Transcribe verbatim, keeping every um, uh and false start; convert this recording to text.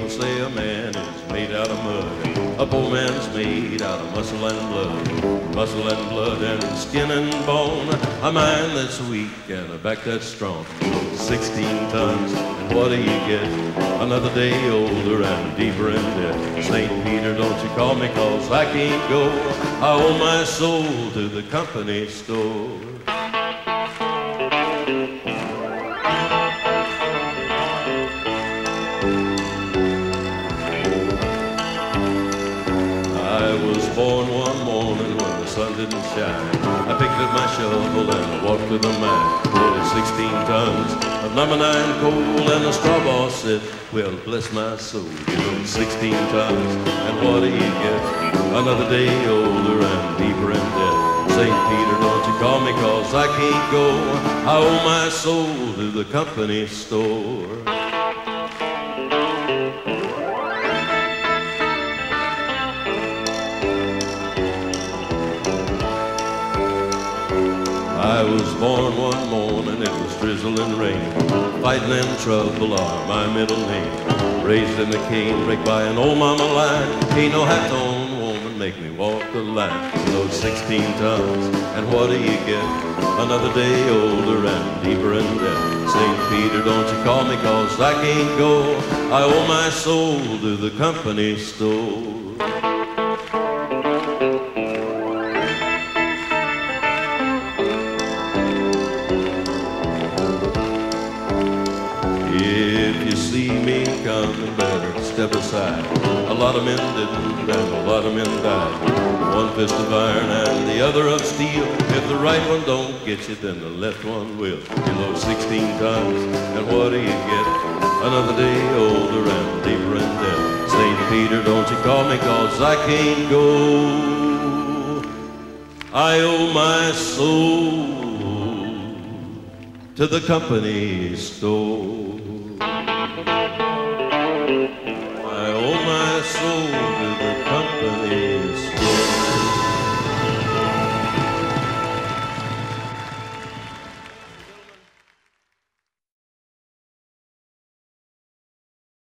People say a man is made out of mud. A poor man's made out of muscle and blood. Muscle and blood and skin and bone. A mind that's weak and a back that's strong. Sixteen tons, and what do you get? Another day older and deeper in debt. Saint Peter, don't you call me, cause I can't go. I owe my soul to the company store. I was born one morning when the sun didn't shine. I picked up my shovel and I walked to the mine. Loaded sixteen tons of number nine coal, and the straw boss said, well, bless my soul, you load sixteen tons, and what do you get? Another day older and deeper in debt. Saint Peter, don't you call me, cause I can't go. I owe my soul to the company store. I was born one morning, it was drizzling rain. Fighting and trouble are my middle name. Raised in the cane, break by an old mama line. Ain't no half-tone woman make me walk the line. Load sixteen tons, and what do you get? Another day older and deeper in debt. Saint Peter, don't you call me, cause I can't go. I owe my soul to the company store. If you see me coming, better step aside. A lot of men didn't, and a lot of men died. One fist of iron and the other of steel. If the right one don't get you, then the left one will. You load sixteen tons, and what do you get? Another day older and deeper in debt. Saint Peter, don't you call me, cause I can't go. I owe my soul to the company store. I owe my soul to the company